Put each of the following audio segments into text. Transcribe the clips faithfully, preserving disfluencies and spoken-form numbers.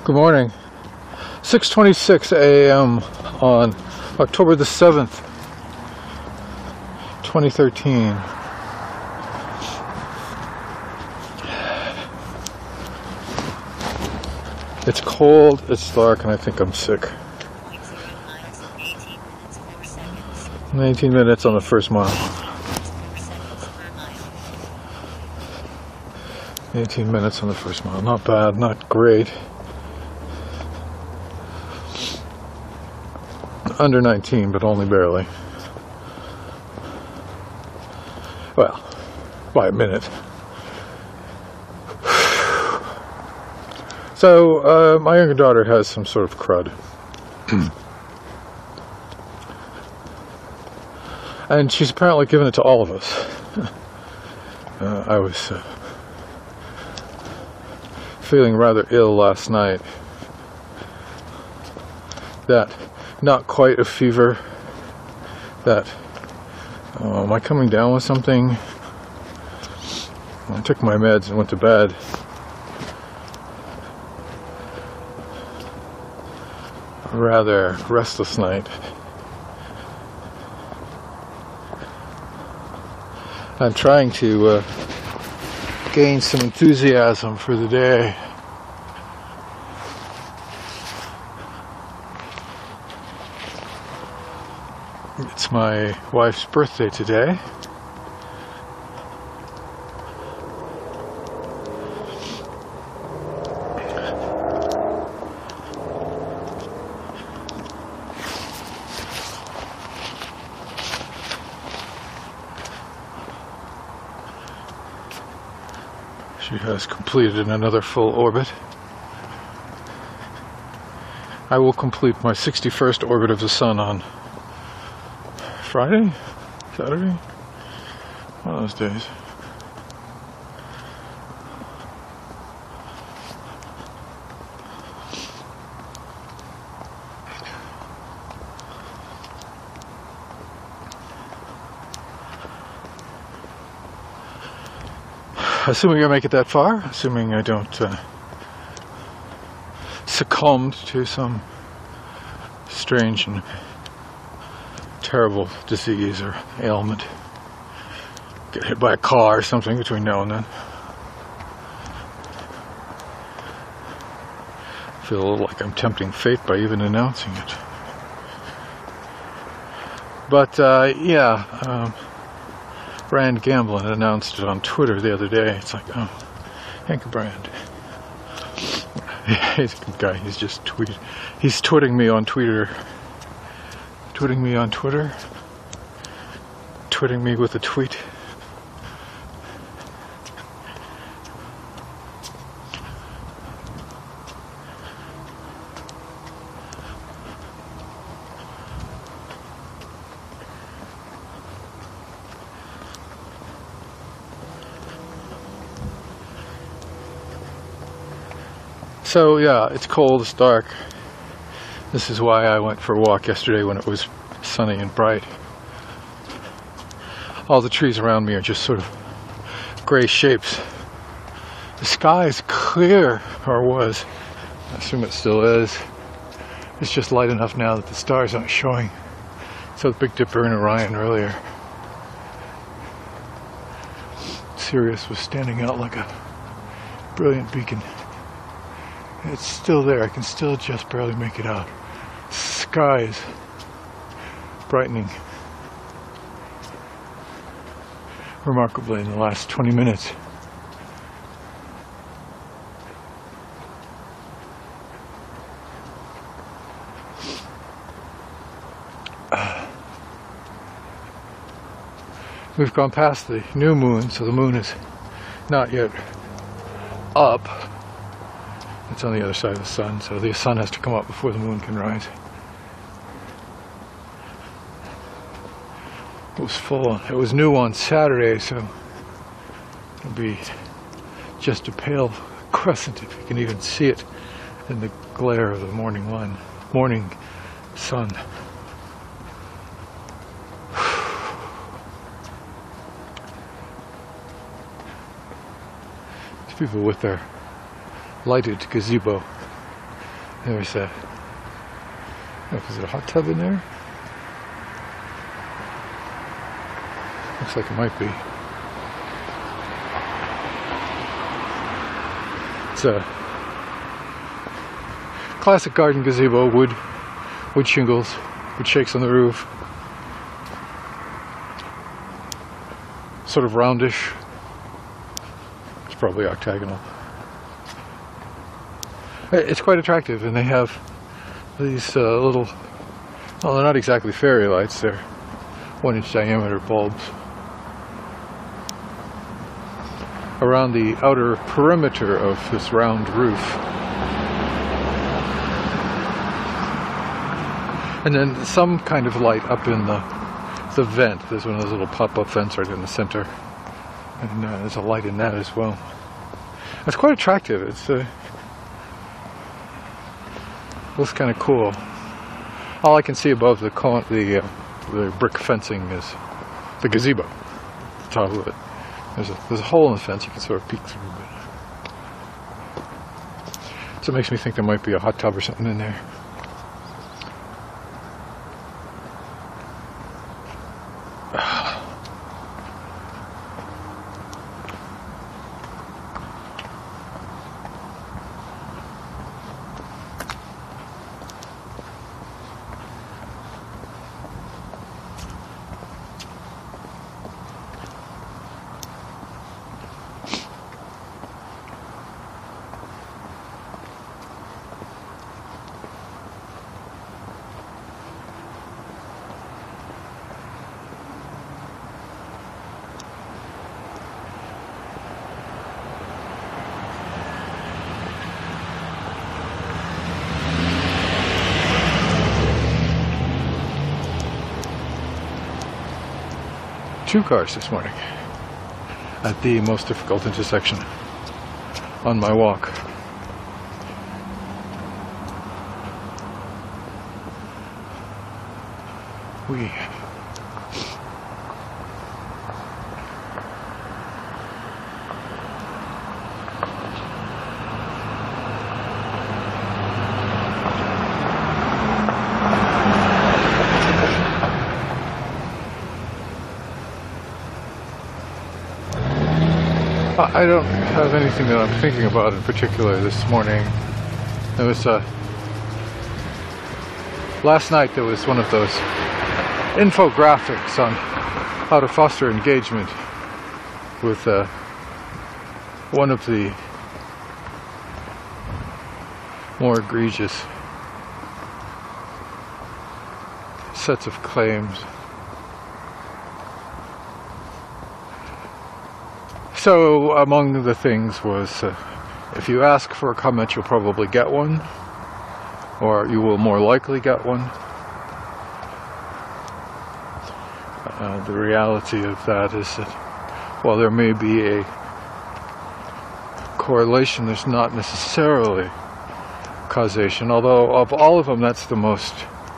Good morning. six twenty-six a m on October the seventh, twenty thirteen. It's cold, it's dark, and I think I'm sick. nineteen minutes on the first mile. eighteen minutes on the first mile. Not bad, not great. Under nineteen, but only barely. Well, by a minute. So, uh, my younger daughter has some sort of crud. And she's apparently given it to all of us. uh, I was uh, feeling rather ill last night. That not quite a fever. That, oh, am I coming down with something? I took my meds and went to bed. A rather restless night. I'm trying to uh, gain some enthusiasm for the day. It's my wife's birthday today. She has completed another full orbit. I will complete my sixty-first orbit of the sun on Friday? Saturday? One of those days. Assuming I make it that far, assuming I don't uh, succumb to some strange and terrible disease or ailment, get hit by a car or something between now and then. I feel a little like I'm tempting fate by even announcing it. But uh, yeah, um, Brand Gamblin announced it on Twitter the other day. It's like, oh, Hank Brand. He's a good guy. He's just tweeted. He's twitting me on Twitter. Twitting me on Twitter. Twitting me with a tweet. So yeah, it's cold, it's dark. This is why I went for a walk yesterday when it was sunny and bright. All the trees around me are just sort of gray shapes. The sky is clear, or was. I assume it still is. It's just light enough now that the stars aren't showing. So the Big Dipper and Orion earlier. Sirius was standing out like a brilliant beacon. It's still there. I can still just barely make it out. Sky is brightening remarkably in the last twenty minutes. Uh, we've gone past the new moon, so the moon is not yet up. It's on the other side of the sun, so the sun has to come up before the moon can rise. It was full. It was new on Saturday, so it'll be just a pale crescent, if you can even see it in the glare of the morning one, morning sun. These people with their lighted gazebo There's a, oh, is it a hot tub in there? Looks like it might be. It's a classic garden gazebo, wood, wood shingles, wood shakes on the roof. Sort of roundish. It's probably octagonal. It's quite attractive, and they have these uh, little, well, they're not exactly fairy lights, they're one inch diameter bulbs around the outer perimeter of this round roof. And then some kind of light up in the, the vent. There's one of those little pop-up vents right in the center. And uh, there's a light in that as well. It's quite attractive. It's uh, looks kind of cool. All I can see above the con the uh, the brick fencing is the gazebo, the top of it. There's a there's a hole in the fence you can sort of peek through. But so it makes me think there might be a hot tub or something in there. Two cars this morning at the most difficult intersection on my walk. We I don't have anything that I'm thinking about in particular this morning. There was a... Last night there was one of those infographics on how to foster engagement with uh, one of the more egregious sets of claims. So among the things was, uh, if you ask for a comment, you'll probably get one, or you will more likely get one. Uh, the reality of that is that while there may be a correlation, there's not necessarily causation, although of all of them, that's the most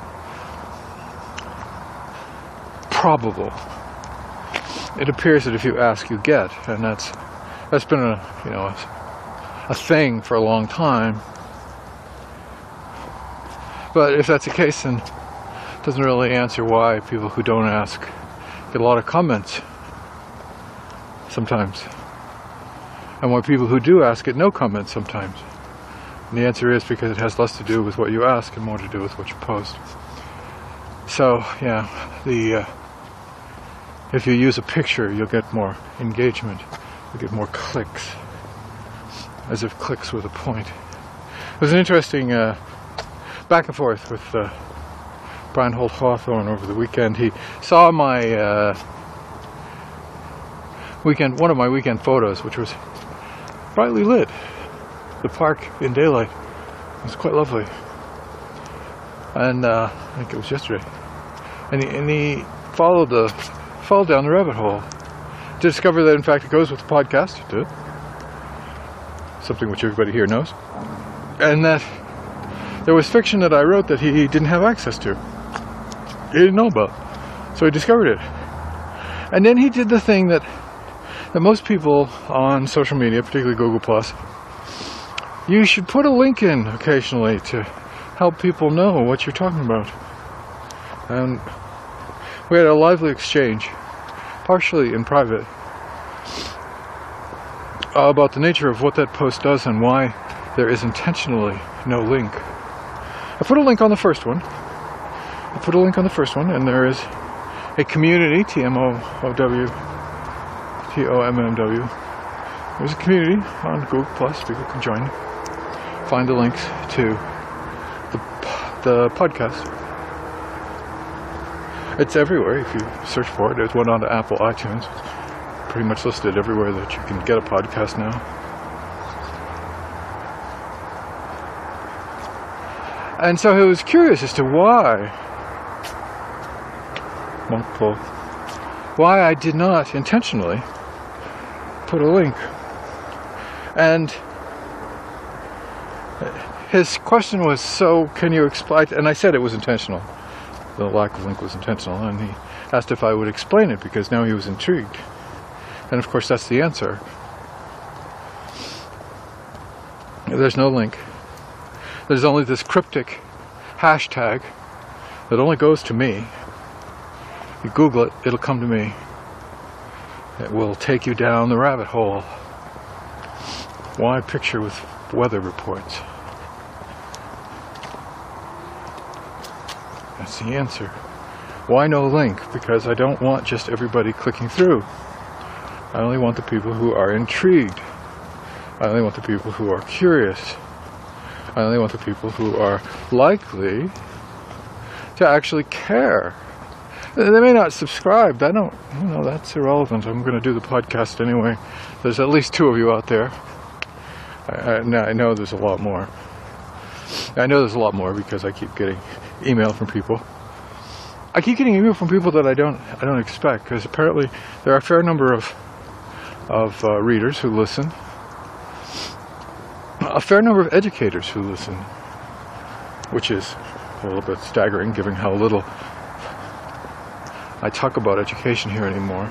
probable. It appears that if you ask, you get, and that's that's been a you know a, a thing for a long time. But if that's the case, then it doesn't really answer why people who don't ask get a lot of comments sometimes, and why people who do ask get no comments sometimes. And the answer is because it has less to do with what you ask and more to do with what you post. So yeah, the. Uh, If you use a picture, you'll get more engagement, you'll get more clicks, as if clicks were the point. It was an interesting uh, back and forth with uh, Brian Holt Hawthorne over the weekend. He saw my uh, weekend, one of my weekend photos, which was brightly lit. The park in daylight. It was quite lovely. And uh, I think it was yesterday. And he, and he followed the fall down the rabbit hole to discover that in fact it goes with the podcast, too. Something which everybody here knows. And that there was fiction that I wrote that he didn't have access to. He didn't know about. So he discovered it. And then he did the thing that, that most people on social media, particularly Google Plus, you should put a link in occasionally to help people know what you're talking about. And we had a lively exchange, partially in private, uh, about the nature of what that post does and why there is intentionally no link. I put a link on the first one. I put a link on the first one, and there is a community, T M O O W, T O M M W. There's a community on Google Plus. People can join. Find the links to the, the podcast. It's everywhere if you search for it. There's one on Apple iTunes. It's pretty much listed everywhere that you can get a podcast now. And so I was curious as to why, multiple, why I did not intentionally put a link. And his question was, so can you explain, and I said it was intentional. The lack of link was intentional, and he asked if I would explain it because now he was intrigued. And of course that's the answer. There's no link. There's only this cryptic hashtag that only goes to me. You Google it, it'll come to me. It will take you down the rabbit hole. Why picture with weather reports? That's the answer. Why no link? Because I don't want just everybody clicking through. I only want the people who are intrigued. I only want the people who are curious. I only want the people who are likely to actually care. They may not subscribe. I don't, you know, that's irrelevant. I'm going to do the podcast anyway. There's at least two of you out there. I, I, I know there's a lot more. I know there's a lot more because I keep getting email from people. I keep getting email from people that I don't, I don't expect, because apparently there are a fair number of, of uh, readers who listen. A fair number of educators who listen, which is a little bit staggering given how little I talk about education here anymore.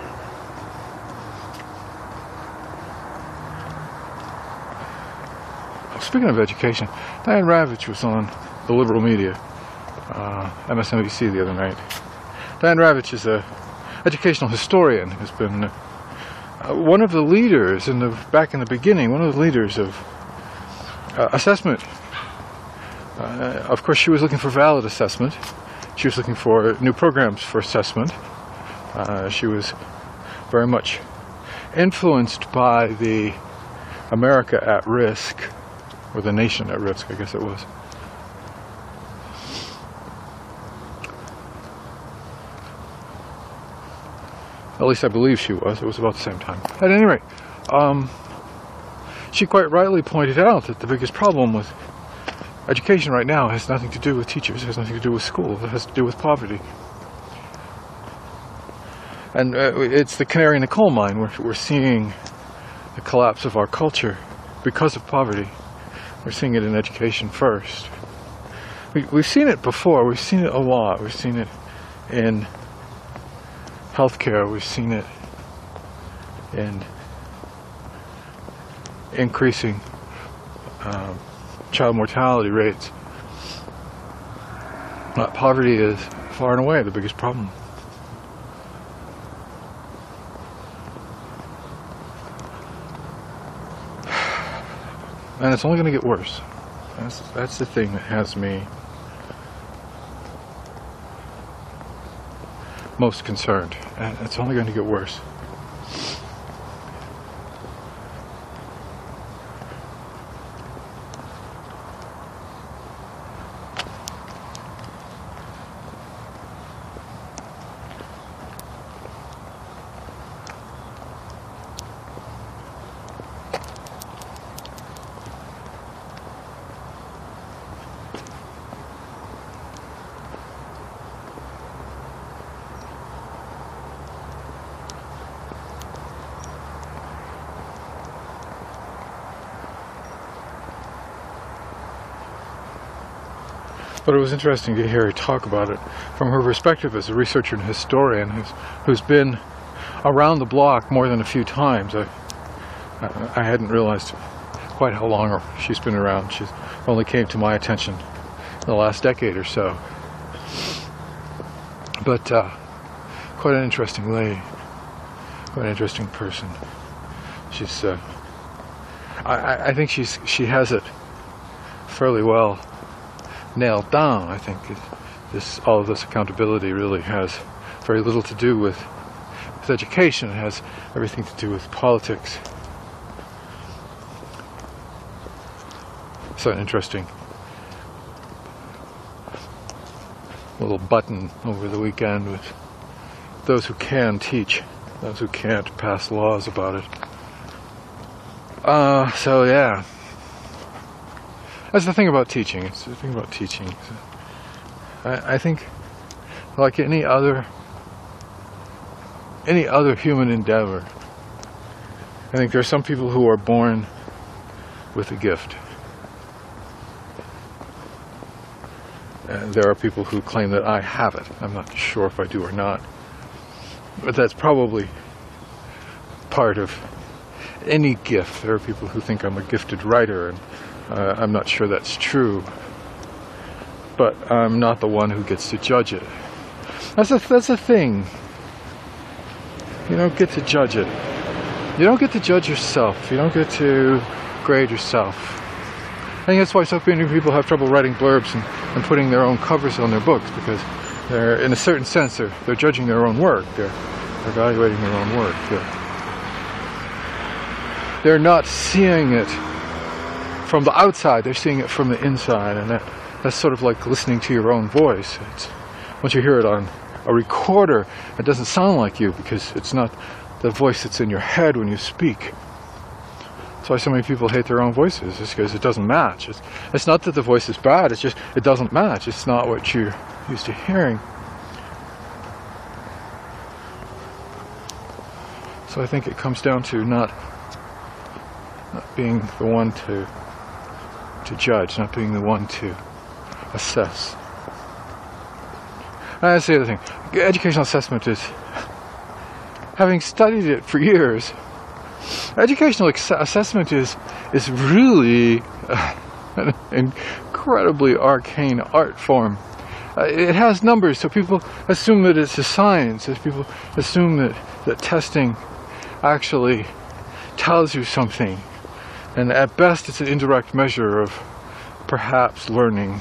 Speaking of education, Diane Ravitch was on the liberal media, uh, M S N B C, the other night. Diane Ravitch is an educational historian who's been uh, one of the leaders in the back in the beginning, one of the leaders of Uh, assessment. Uh, of course, she was looking for valid assessment. She was looking for new programs for assessment. Uh, she was very much influenced by the America at Risk, or the Nation at Risk, I guess it was. At least I believe she was. It was about the same time. At any rate, um, she quite rightly pointed out that the biggest problem with education right now has nothing to do with teachers, it has nothing to do with school, it has to do with poverty. And uh, it's the canary in the coal mine. We're, we're seeing the collapse of our culture because of poverty. We're seeing it in education first. We, we've seen it before, we've seen it a lot. We've seen it in healthcare, we've seen it in increasing um, child mortality rates. Uh, poverty is far and away the biggest problem. And it's only going to get worse. That's, that's the thing that has me most concerned. And it's only going to get worse. But it was interesting to hear her talk about it from her perspective as a researcher and historian who's, who's been around the block more than a few times. I, I, I hadn't realized quite how long she's been around. She only came to my attention the last decade or so. But uh, quite an interesting lady, quite an interesting person. She's, uh, I, I think she's she has it fairly well nailed down. I think it, this all of this accountability really has very little to do with, with education. It has everything to do with politics. So an interesting little button over the weekend with those who can teach, those who can't pass laws about it. Uh, so yeah, that's the thing about teaching. It's the thing about teaching. I, I think, like any other, any other human endeavor, I think there are some people who are born with a gift. And there are people who claim that I have it. I'm not sure if I do or not. But that's probably part of any gift. There are people who think I'm a gifted writer, and uh, I'm not sure that's true. But I'm not the one who gets to judge it. That's a, that's a thing. You don't get to judge it. You don't get to judge yourself. You don't get to grade yourself. I think that's why so many people have trouble writing blurbs and, and putting their own covers on their books, because they're, in a certain sense, they're, they're judging their own work. They're, they're evaluating their own work. They're, they're not seeing it from the outside. They're seeing it from the inside, and that, that's sort of like listening to your own voice. It's, once you hear it on a recorder, it doesn't sound like you, because it's not the voice that's in your head when you speak. That's why so many people hate their own voices, just because it doesn't match. It's, it's not that the voice is bad, it's just it doesn't match. It's not what you're used to hearing. So I think it comes down to not, not being the one to, to judge, not being the one to assess. And that's the other thing. Educational assessment is, having studied it for years, educational ex- assessment is is really uh, an incredibly arcane art form. Uh, it has numbers, so people assume that it's a science. As people assume that, that testing actually tells you something. And at best, it's an indirect measure of perhaps learning.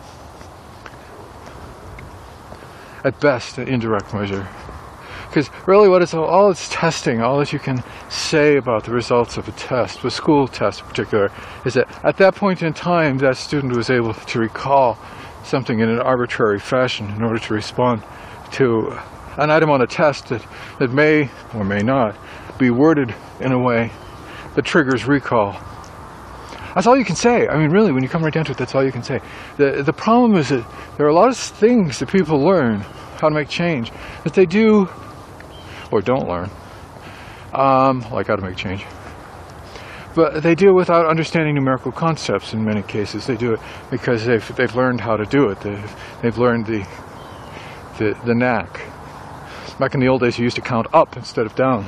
At best, an indirect measure. Because really what it's all it's testing, all that you can say about the results of a test, a school test in particular, is that at that point in time that student was able to recall something in an arbitrary fashion in order to respond to an item on a test that, that may or may not be worded in a way that triggers recall. That's all you can say. I mean, really, when you come right down to it, that's all you can say. The, the problem is that there are a lot of things that people learn how to make change that they do or don't learn, um, like how to make change. But they do it without understanding numerical concepts in many cases. They do it because they've, they've learned how to do it. They've, they've learned the, the, the knack. Back in the old days, you used to count up instead of down.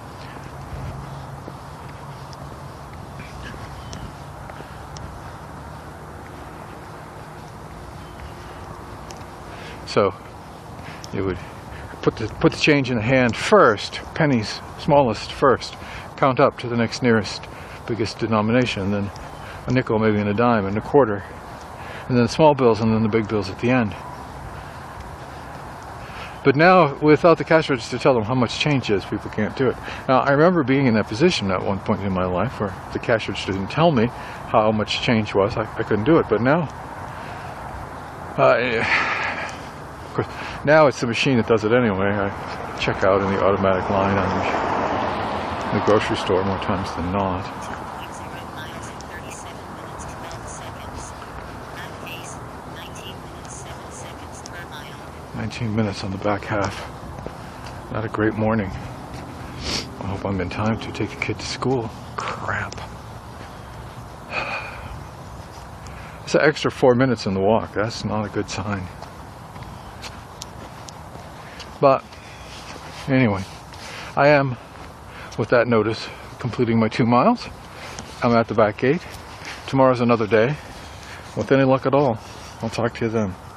So you would put the put the change in the hand first, pennies smallest first, count up to the next nearest biggest denomination, then a nickel, maybe, and a dime, and a quarter, and then the small bills, and then the big bills at the end. But now, without the cash register to tell them how much change is, people can't do it. Now, I remember being in that position at one point in my life where the cash register didn't tell me how much change was. I, I couldn't do it. But now, uh, of course, now it's the machine that does it anyway. I check out in the automatic line on the, the grocery store more times than not. nineteen minutes on the back half. Not a great morning. I hope I'm in time to take the kid to school. Crap. It's an extra four minutes in the walk. That's not a good sign. But anyway, I am, with that notice, completing my two miles. I'm at the back gate. Tomorrow's another day, with any luck at all. I'll talk to you then.